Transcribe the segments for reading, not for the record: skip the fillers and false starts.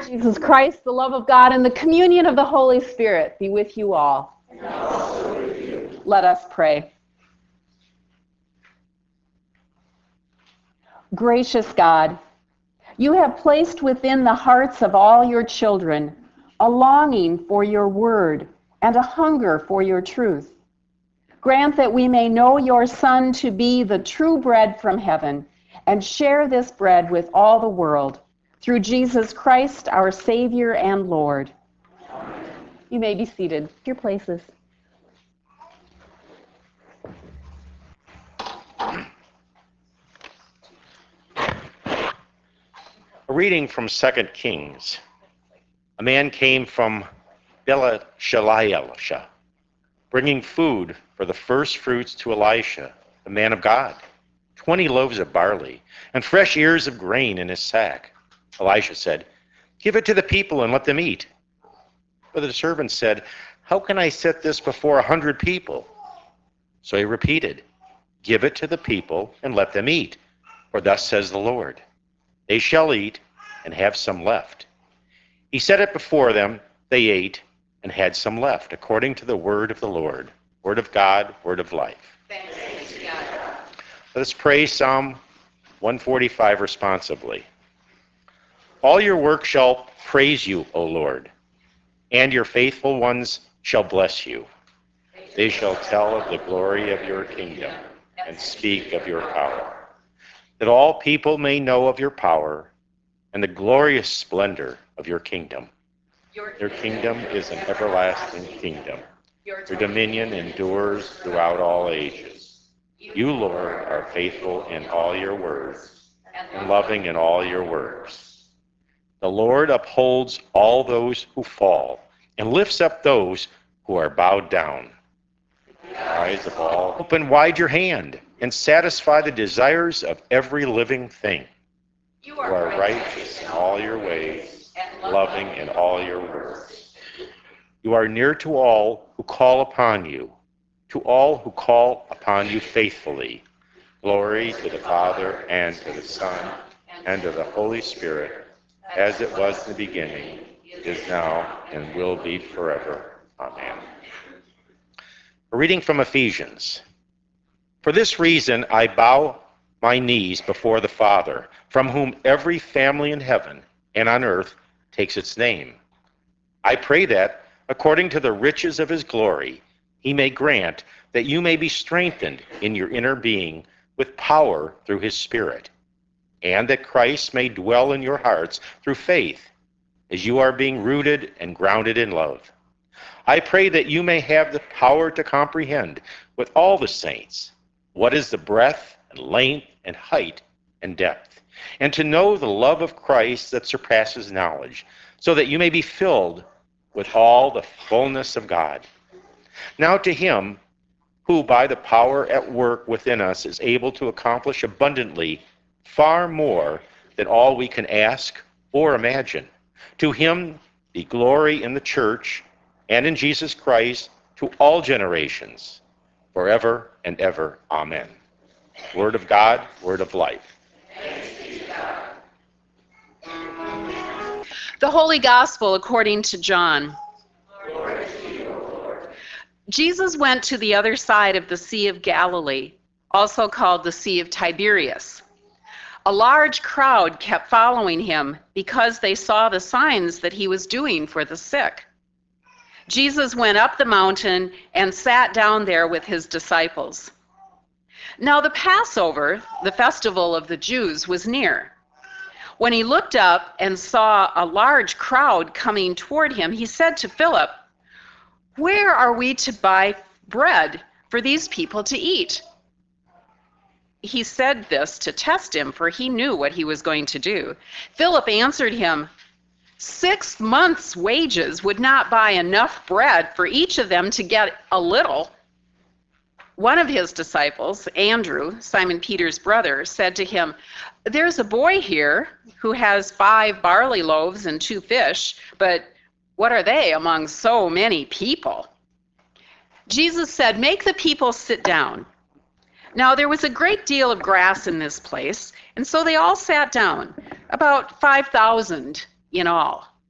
Jesus Christ, the love of God, and the communion of the Holy Spirit be with you all. And also with you. Let us pray. Gracious God, you have placed within the hearts of all your children a longing for your word and a hunger for your truth. Grant that we may know your Son to be the true bread from heaven and share this bread with all the world. Through Jesus Christ, our Savior and Lord. Amen. You may be seated. Your places. A reading from 2 Kings. A man came from Belashalisha, bringing food for the first fruits to Elisha, the man of God, 20 loaves of barley and fresh ears of grain in his sack. Elisha said, "Give it to the people and let them eat." But the servant said, "How can I set this before 100 people?" So he repeated, "Give it to the people and let them eat, for thus says the Lord, they shall eat and have some left." He set it before them, they ate and had some left, according to the word of the Lord. Word of God, word of life. Thanks be to God. Let us pray Psalm 145 responsibly. All your work shall praise you, O Lord, and your faithful ones shall bless you. They shall tell of the glory of your kingdom and speak of your power, that all people may know of your power and the glorious splendor of your kingdom. Your kingdom is an everlasting kingdom. Your dominion endures throughout all ages. You, Lord, are faithful in all your words and loving in all your works. The Lord upholds all those who fall and lifts up those who are bowed down. The eyes of all open wide your hand and satisfy the desires of every living thing. You are righteous in all your ways and loving in all your works. You are near to all who call upon you, to all who call upon you faithfully. Glory to the Father and to the Son and to the Holy Spirit, as it was in the beginning, is now, and will be forever. Amen. A reading from Ephesians. For this reason I bow my knees before the Father, from whom every family in heaven and on earth takes its name. I pray that, according to the riches of his glory, he may grant that you may be strengthened in your inner being with power through his Spirit, and that Christ may dwell in your hearts through faith, as you are being rooted and grounded in love. I pray that you may have the power to comprehend with all the saints what is the breadth and length and height and depth, and to know the love of Christ that surpasses knowledge, so that you may be filled with all the fullness of God. Now to him who by the power at work within us is able to accomplish abundantly far more than all we can ask or imagine. To him be glory in the church and in Jesus Christ to all generations, forever and ever. Amen. Word of God, word of life. The Holy Gospel according to John. Glory to you, O Lord. Jesus went to the other side of the Sea of Galilee, also called the Sea of Tiberias. A large crowd kept following him because they saw the signs that he was doing for the sick. Jesus went up the mountain and sat down there with his disciples. Now the Passover, the festival of the Jews, was near. When he looked up and saw a large crowd coming toward him, he said to Philip, "Where are we to buy bread for these people to eat?" He said this to test him, for he knew what he was going to do. Philip answered him, 6 months' wages would not buy enough bread for each of them to get a little. One of his disciples, Andrew, Simon Peter's brother, said to him, "There's a boy here who has 5 barley loaves and 2 fish, but what are they among so many people?" Jesus said, "Make the people sit down." Now there was a great deal of grass in this place, and so they all sat down, about 5,000 in all.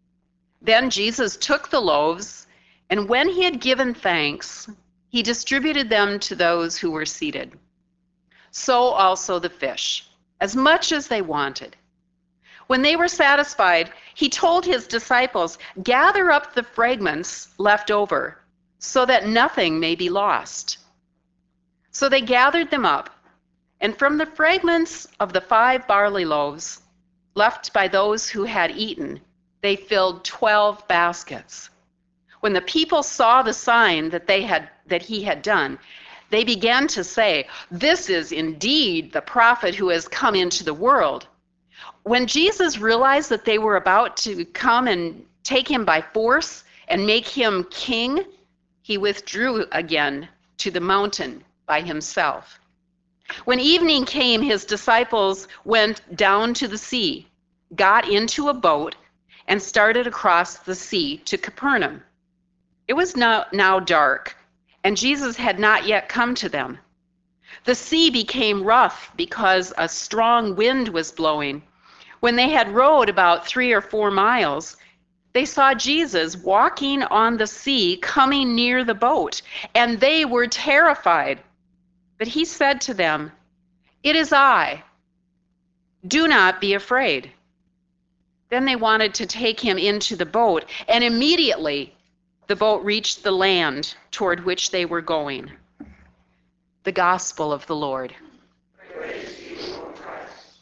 Then Jesus took the loaves, and when he had given thanks, he distributed them to those who were seated. So also the fish, as much as they wanted. When they were satisfied, he told his disciples, "Gather up the fragments left over, so that nothing may be lost." So they gathered them up, and from the fragments of the 5 barley loaves left by those who had eaten, they filled 12 baskets. When the people saw the sign that he had done, they began to say, "This is indeed the prophet who has come into the world." When Jesus realized that they were about to come and take him by force and make him king, he withdrew again to the mountain by himself. When evening came, his disciples went down to the sea, got into a boat, and started across the sea to Capernaum. It was now dark, and Jesus had not yet come to them. The sea became rough because a strong wind was blowing. When they had rowed about 3 or 4 miles, they saw Jesus walking on the sea coming near the boat, and they were terrified. But he said to them, "It is I. Do not be afraid." Then they wanted to take him into the boat, and immediately the boat reached the land toward which they were going. The Gospel of the Lord. Praise to you, Lord Christ.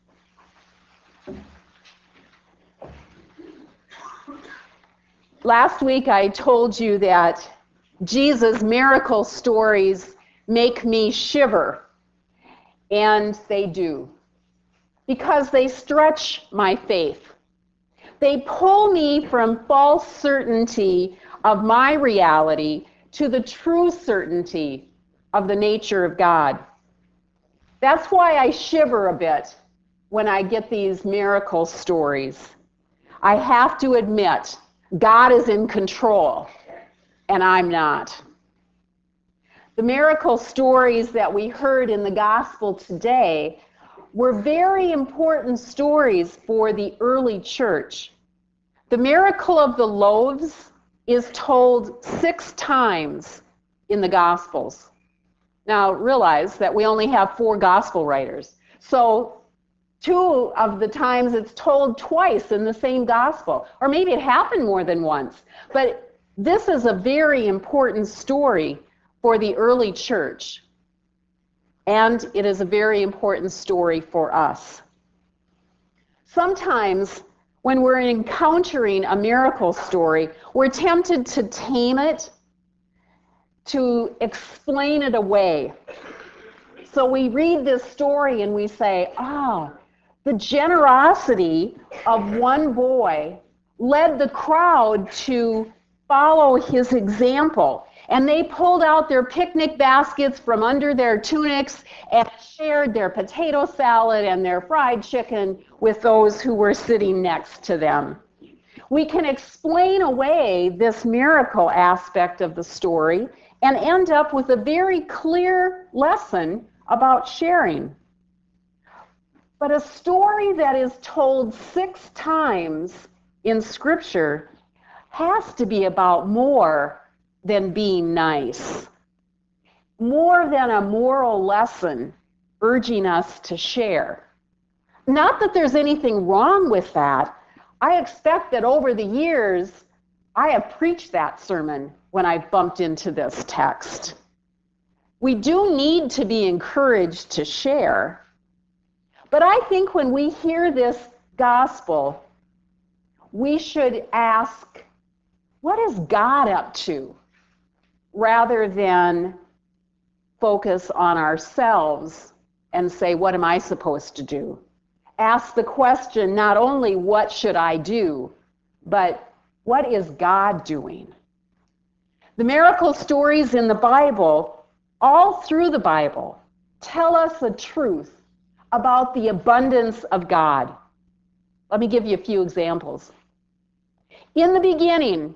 Last week I told you that Jesus' miracle stories make me shiver, and they do, because they stretch my faith. They pull me from false certainty of my reality to the true certainty of the nature of God. That's why I shiver a bit when I get these miracle stories. I have to admit, God is in control, and I'm not. The miracle stories that we heard in the gospel today were very important stories for the early church. The miracle of the loaves is told 6 times in the Gospels. Now realize that we only have 4 gospel writers. So 2 of the times it's told twice in the same gospel, or maybe it happened more than once. But this is a very important story for the early church. And it is a very important story for us. Sometimes when we're encountering a miracle story, we're tempted to tame it, to explain it away. So we read this story and we say, "Oh, the generosity of one boy led the crowd to follow his example. And they pulled out their picnic baskets from under their tunics and shared their potato salad and their fried chicken with those who were sitting next to them." We can explain away this miracle aspect of the story and end up with a very clear lesson about sharing. But a story that is told 6 times in Scripture has to be about more than being nice, more than a moral lesson urging us to share. Not that there's anything wrong with that. I expect that over the years, I have preached that sermon when I've bumped into this text. We do need to be encouraged to share. But I think when we hear this gospel, we should ask, what is God up to? Rather than focus on ourselves and say, what am I supposed to do? Ask the question, not only what should I do, but what is God doing? The miracle stories in the Bible, all through the Bible, tell us the truth about the abundance of God. Let me give you a few examples. In the beginning,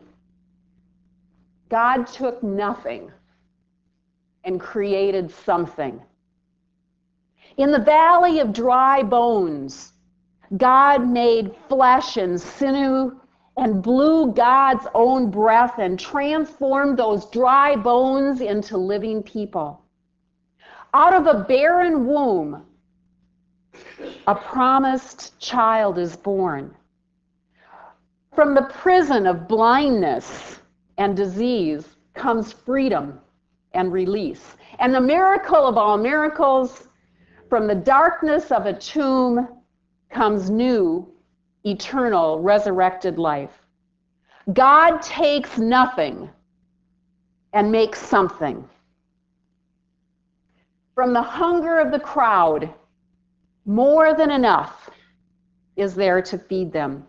God took nothing and created something. In the valley of dry bones, God made flesh and sinew and blew God's own breath and transformed those dry bones into living people. Out of a barren womb, a promised child is born. From the prison of blindness and disease comes freedom and release. And the miracle of all miracles, from the darkness of a tomb comes new, eternal, resurrected life. God takes nothing and makes something. From the hunger of the crowd, more than enough is there to feed them.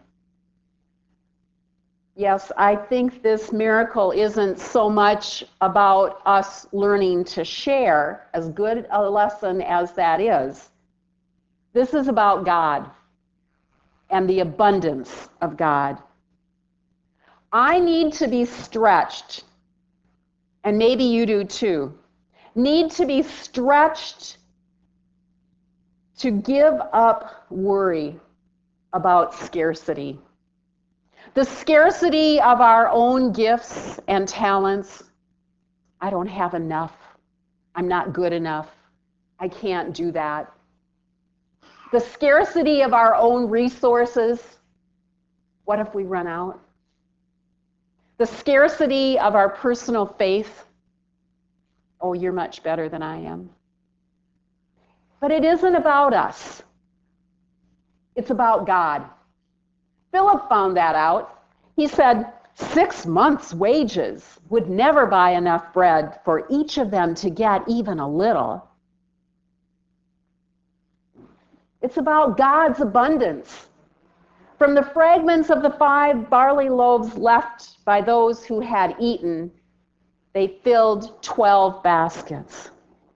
Yes, I think this miracle isn't so much about us learning to share, as good a lesson as that is. This is about God and the abundance of God. I need to be stretched, and maybe you do too, need to be stretched to give up worry about scarcity. The scarcity of our own gifts and talents. I don't have enough. I'm not good enough. I can't do that. The scarcity of our own resources. What if we run out? The scarcity of our personal faith. Oh, you're much better than I am. But it isn't about us. It's about God. Philip found that out. He said 6 months' wages would never buy enough bread for each of them to get even a little. It's about God's abundance. From the fragments of the 5 barley loaves left by those who had eaten, they filled 12 baskets.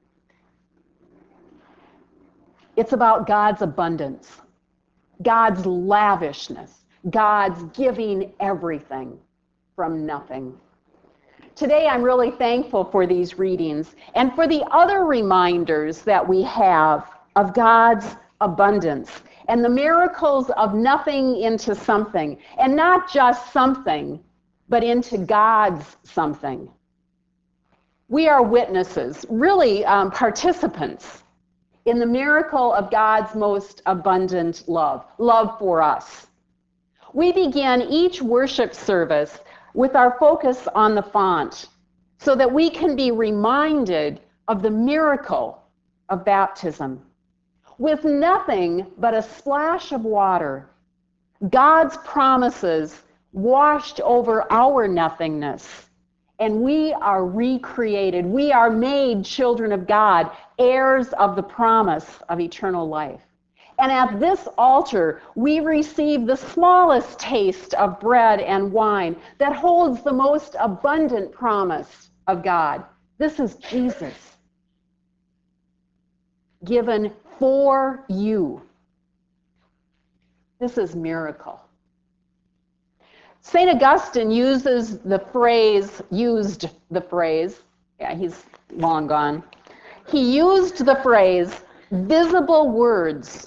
It's about God's abundance, God's lavishness, God's giving everything from nothing. Today, I'm really thankful for these readings and for the other reminders that we have of God's abundance and the miracles of nothing into something, and not just something, but into God's something. We are witnesses, really participants in the miracle of God's most abundant love for us. We begin each worship service with our focus on the font so that we can be reminded of the miracle of baptism. With nothing but a splash of water, God's promises washed over our nothingness, and we are recreated. We are made children of God, heirs of the promise of eternal life. And at this altar, we receive the smallest taste of bread and wine that holds the most abundant promise of God. This is Jesus, given for you. This is miracle. St. Augustine used the phrase, he's long gone. He used the phrase, visible words,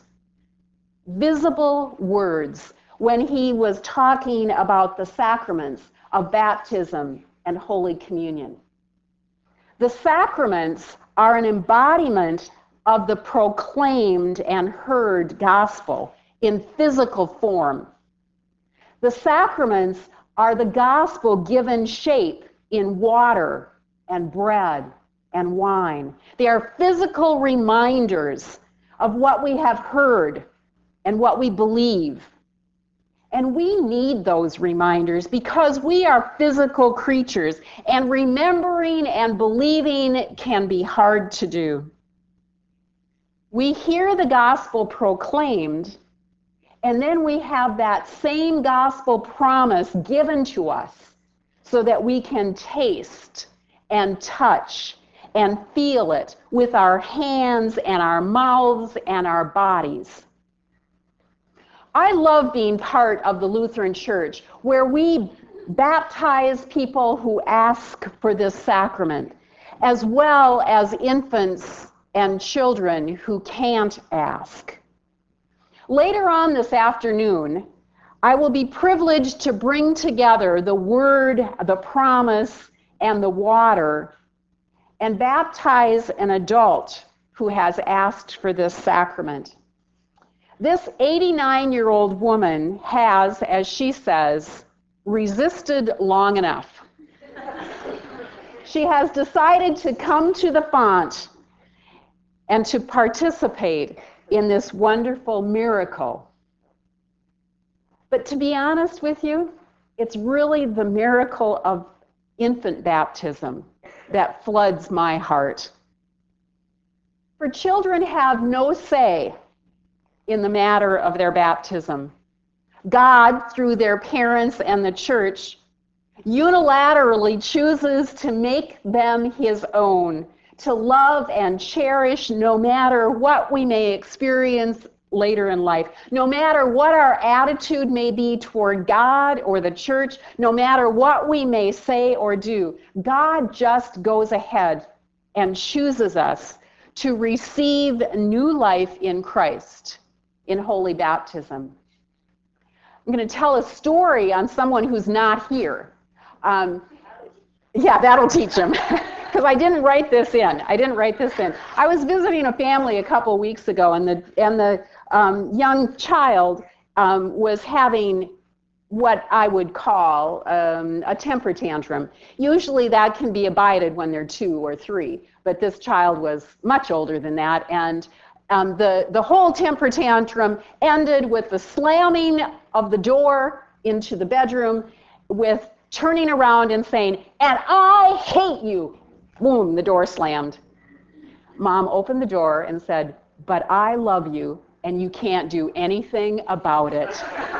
when he was talking about the sacraments of baptism and Holy Communion. The sacraments are an embodiment of the proclaimed and heard gospel in physical form. The sacraments are the gospel given shape in water and bread and wine. They are physical reminders of what we have heard and what we believe. And we need those reminders because we are physical creatures, and remembering and believing can be hard to do. We hear the gospel proclaimed, and then we have that same gospel promise given to us so that we can taste and touch and feel it with our hands and our mouths and our bodies. I love being part of the Lutheran Church, where we baptize people who ask for this sacrament, as well as infants and children who can't ask. Later on this afternoon, I will be privileged to bring together the word, the promise, and the water and baptize an adult who has asked for this sacrament. This 89-year-old woman has, as she says, resisted long enough. She has decided to come to the font and to participate in this wonderful miracle. But to be honest with you, it's really the miracle of infant baptism that floods my heart. For children have no say in the matter of their baptism. God, through their parents and the church, unilaterally chooses to make them his own, to love and cherish no matter what we may experience later in life, no matter what our attitude may be toward God or the church, no matter what we may say or do. God just goes ahead and chooses us to receive new life in Christ in holy baptism. I'm going to tell a story on someone who's not here. Yeah, that'll teach him. Because I didn't write this in. I was visiting a family a couple weeks ago, and the young child was having what I would call a temper tantrum. Usually that can be abided when they're 2 or 3, but this child was much older than that, and the whole temper tantrum ended with the slamming of the door into the bedroom, with turning around and saying, "And I hate you." Boom, the door slammed. Mom opened the door and said, "But I love you, and you can't do anything about it."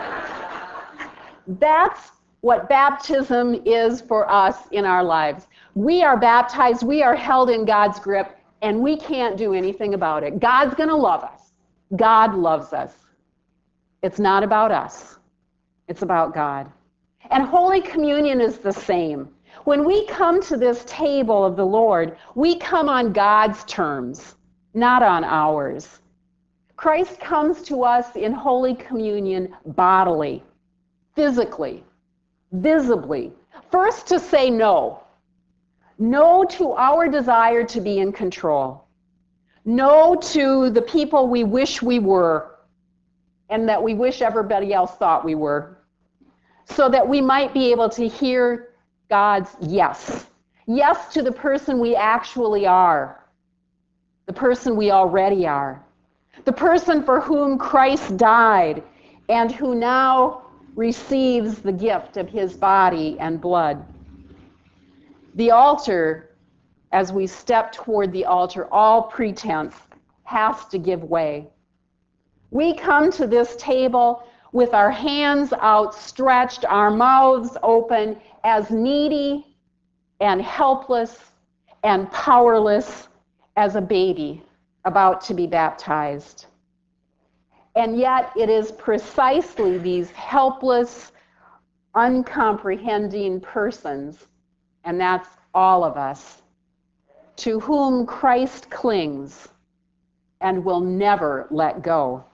That's what baptism is for us in our lives. We are baptized, we are held in God's grip, and we can't do anything about it. God's going to love us. God loves us. It's not about us. It's about God. And Holy Communion is the same. When we come to this table of the Lord, we come on God's terms, not on ours. Christ comes to us in Holy Communion bodily, physically, visibly. First, to say no. No to our desire to be in control. No to the people we wish we were and that we wish everybody else thought we were, so that we might be able to hear God's yes. Yes to the person we actually are, the person we already are, the person for whom Christ died and who now receives the gift of his body and blood. The altar, as we step toward the altar, all pretense has to give way. We come to this table with our hands outstretched, our mouths open, as needy and helpless and powerless as a baby about to be baptized. And yet it is precisely these helpless, uncomprehending persons, and that's all of us, to whom Christ clings and will never let go.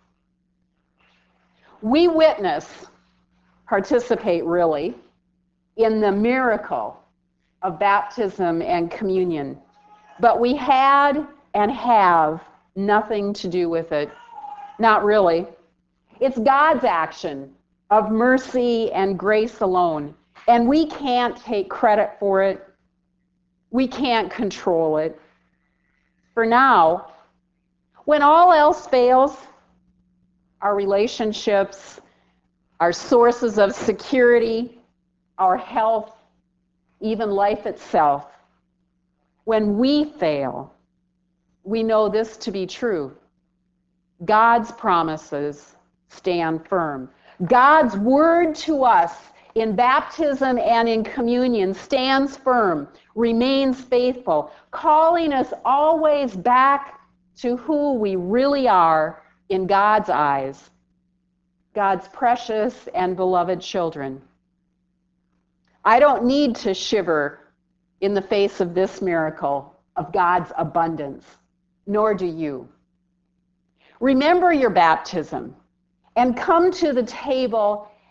We participate really, in the miracle of baptism and communion, but we had and have nothing to do with it. Not really. It's God's action of mercy and grace alone, and we can't take credit for it. We can't control it. For now, when all else fails, our relationships, our sources of security, our health, even life itself, when we fail, we know this to be true. God's promises stand firm. God's word to us in baptism and in communion stands firm, remains faithful, calling us always back to who we really are in God's eyes, God's precious and beloved children. I don't need to shiver in the face of this miracle of God's abundance, nor do you. Remember your baptism and come to the table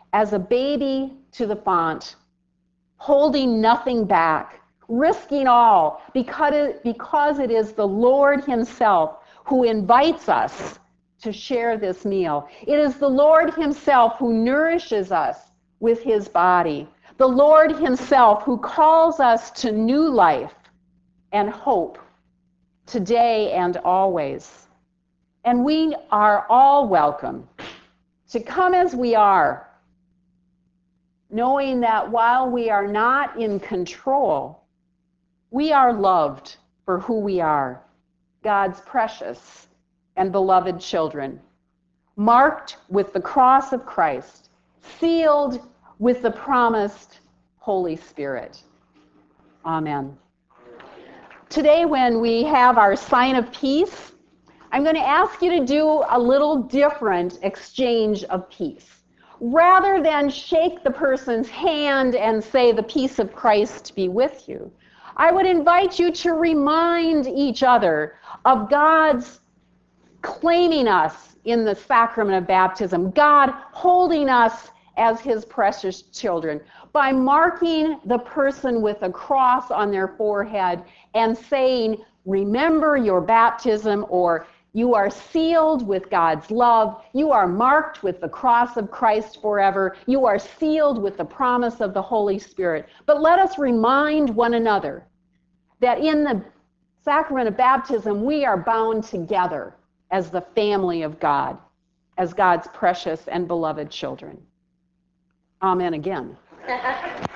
as a baby to the font, holding nothing back, risking all, because it is the Lord himself who invites us to share this meal. It is the Lord himself who nourishes us with his body, the Lord himself who calls us to new life and hope today and always. And we are all welcome to come as we are, knowing that while we are not in control, we are loved for who we are, God's precious and beloved children, marked with the cross of Christ, sealed with the promised Holy Spirit. Amen. Today, when we have our sign of peace, I'm going to ask you to do a little different exchange of peace. Rather than shake the person's hand and say, "The peace of Christ be with you," I would invite you to remind each other of God's claiming us in the sacrament of baptism, God holding us as his precious children, by marking the person with a cross on their forehead and saying, "Remember your baptism," or "You are sealed with God's love. You are marked with the cross of Christ forever. You are sealed with the promise of the Holy Spirit." But let us remind one another that in the sacrament of baptism, we are bound together as the family of God, as God's precious and beloved children. Amen again.